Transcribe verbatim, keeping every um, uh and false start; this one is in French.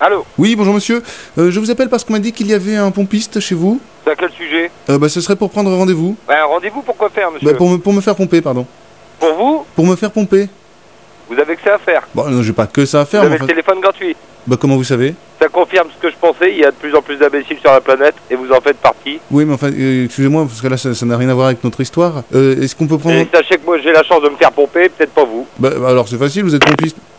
Allô? Oui, bonjour monsieur. Euh, je vous appelle parce qu'on m'a dit qu'il y avait un pompiste chez vous. C'est à quel sujet? Euh, bah, ce serait pour prendre rendez-vous. Ben, rendez-vous pour quoi faire, monsieur? Bah, pour me, pour me faire pomper, pardon. Pour vous? Pour me faire pomper. Vous avez que ça à faire. Bon, non, j'ai pas que ça à faire, Vous mais avez enfin... le téléphone gratuit. Bah, comment vous savez? Ça confirme ce que je pensais, il y a de plus en plus d'imbéciles sur la planète, et vous en faites partie. Oui, mais enfin, euh, excusez-moi, parce que là, ça ça n'a rien à voir avec notre histoire. Euh, est-ce qu'on peut prendre... Et sachez que moi j'ai la chance de me faire pomper, peut-être pas vous. Bah, alors c'est facile, vous êtes pompiste.